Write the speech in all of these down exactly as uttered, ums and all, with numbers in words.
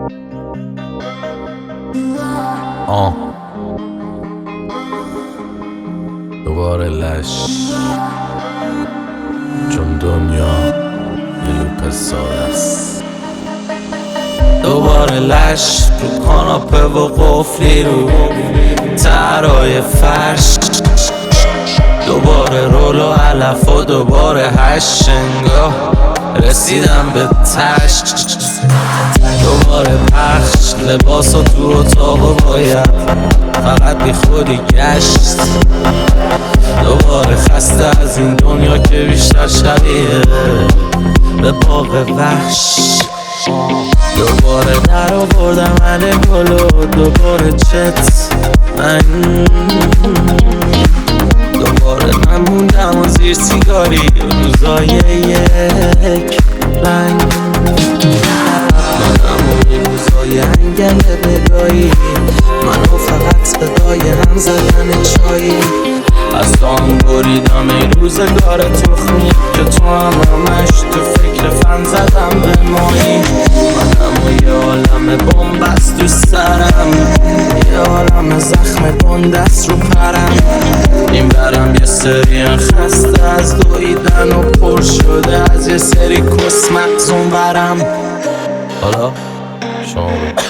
آه دوباره لش، چون دنیا یه لوپ ساده است. دوباره لش رو کاناپه و قفلی رو ترای فرش، دوباره رول و علف و دوباره هشت انگاه رسیدم به تش. دوباره پخش لباس و تو اتاق و باید فقط بی خودی گشت. دوباره خسته از این دنیا که بیشتر شبیه به باغ وحش. دوباره در آوردم علی گل و دوباره چت من، دوباره من موندم و زیر سیگاری روزای یک رنگ. منم و این روزای انگل بگاهی، منو فقط صدای هم زدن چایی. از تو هم بریدم این روزگار تخمی که تو هم همش تو فکر فن زدم به مایی. منم و یه عالم بومبست تو سرم، یه عالم زخم بندست رو پرم. این برم یه سری خسته از دویدن و پر شده از یه سری کس مقزون برم. حالا شما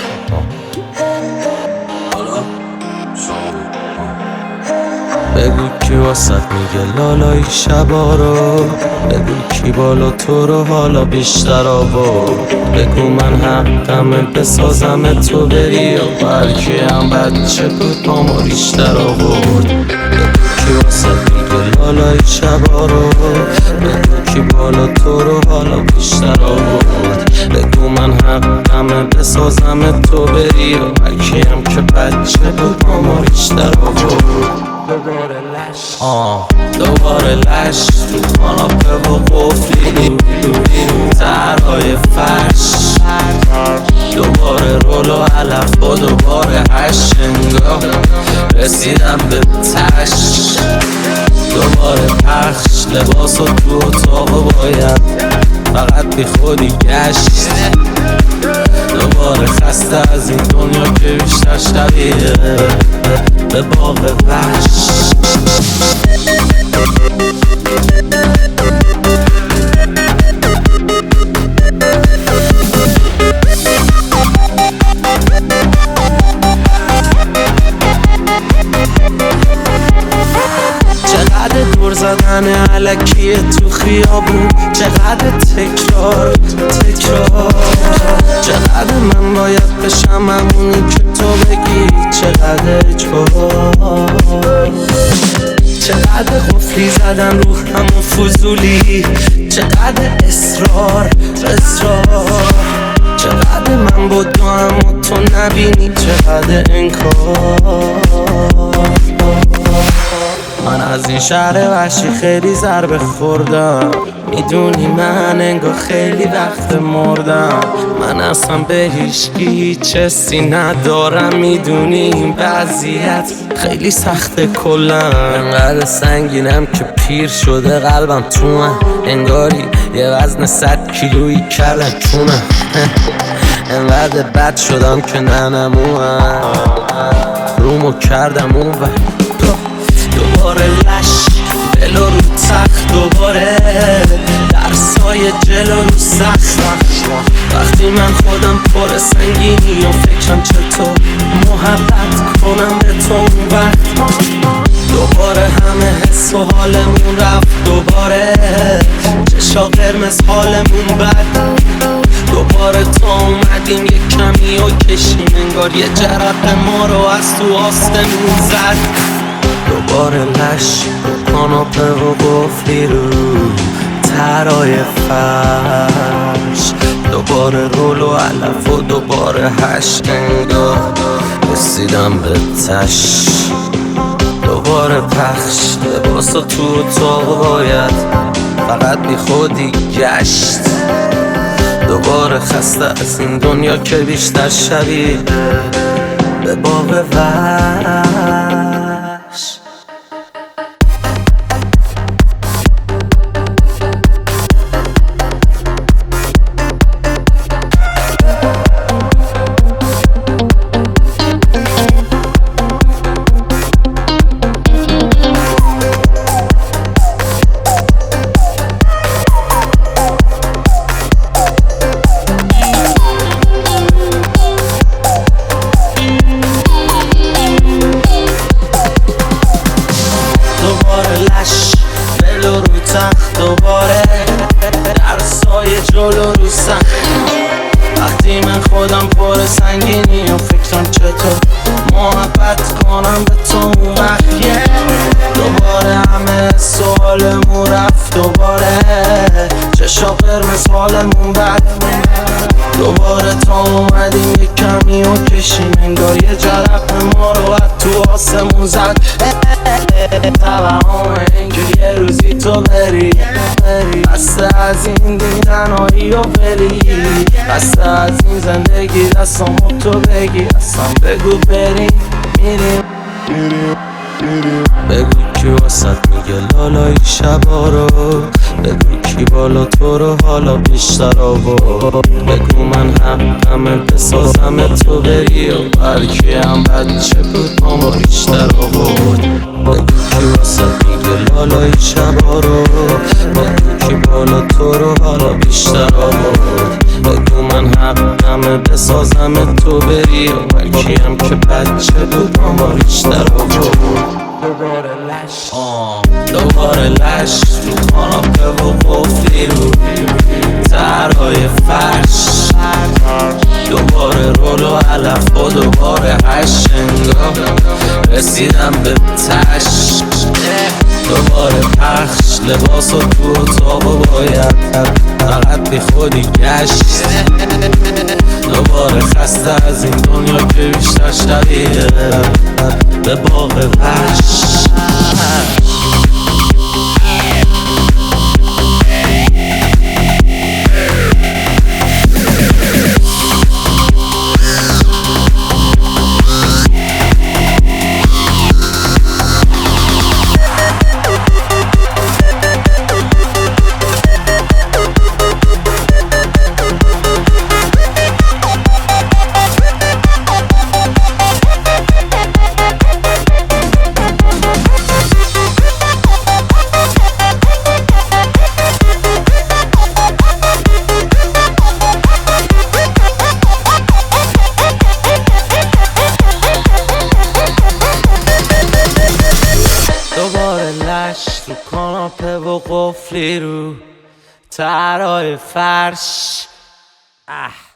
بگو کی واسط میگه لالایی شبا رو، بگو کی بالا تو رو حالا بیشتر آورد. بگو من حقمه بسازم تو بری و بلکه هم بچه بود پامو ریشتر آورد. بگو کی واسط میگه لالایی شبا رو، بگو کی بالا تو رو حالا بیشتر آورد. بگو من حقمه بسازم تو بری و بلکه هم که بچه بود پامو ریشتر آورد. دوباره لش آه دوباره لش تو کاناپه و قفلی رو ترهای فرش، دوباره رول و علف و دوباره هشت انگاه رسیدم به تش. دوباره پخش لباس و تو اتاق و باید فقط بی خودی گشت. دوباره خسته از این دنیا که بیشتر شبیه به باغ وحش. چقدر دور زدن علکیه تو خیابون، چقدر تکرار تکرار. چقدر من باید بشم همونی که تو بگی، چقدر اجبار. چقدر قفلی زدن رو همون فضولی، چقدر اصرار اصرار. چقدر من با دو هم و تو نبینی، چقدر انکار. من از این شهر وحشی خیلی ضربه خوردم، میدونی من انگار خیلی وقت مردم. من اصلا به هیچکی هیچ حسی ندارم، میدونی این وضعیت خیلی سخته کلم. انقدر سنگینم که پیر شده قلبم تو من، انگاری یه وزن صد کیلویی کردن چونم. انقدر بد شدم که ننمونم رومو کردم اون و دوباره لش بلو رو تخت، دوباره درسای جلو رو سخت. وقتی من خودم پر سنگینی و فکرم چطور محبت کنم به تو اون وقت. دوباره همه حس و حالمون رفت، دوباره چشا قرمز حالمون بد. دوباره تا اومدیم یک کمی و کشیم انگار یه جرقه ما رو از تو آسمون زد. دوباره لش کاناپه و قفلی رو ترای فرش، دوباره رول و علف و دوباره هشت انگاه رسیدم به تش. دوباره پخش لباس و تو اتاق باید فقط بی خودی گشت. دوباره خسته از این دنیا که بیشتر شبیه به باغ وحش. وقتی من خودم پر سنگینی و فکرم چطور محبت کنم به تو اون وقتیه دوباره همه سوالمون رفت دوباره چشا قرمز حالمون بد دوباره تا اومدیم یک کمی و کشیم انگار یه جرق ما رو از تو آسمون زد توهم اینکه یه روزی تو بری بسته از این دیدنهایی و بری بسته از این زندگی دستم تو بگی اصلا بگو بریم میریم بگو کی واسد میگه لالایی شبا رو بگو کی بالا تو رو حالا بیشتر آورد بگو من حقمه بسازم تو بری و برکی هم بچه بود ماما بیشتر آورد بگو کی واسد میگه لالایی شبا رو بگو کی بالا تو رو حالا بیشتر آورد بگو من حقمه بسازم تو بری و برکی هم که بچه بود ماما بیشتر آورد دوباره لش دوباره لش تو کاناپه و قفلی رو ترهای فرش دوباره رول و علف و دوباره هشت انگاه رسیدم به تش دوباره پخش لباس و تو اتاق و باید فقط بی خودی گشت دوباره خسته از این دنیا که بیشتر شبیه به باغ وحش دوباره لش رو کاناپه و قفلی رو ترهای فرش اه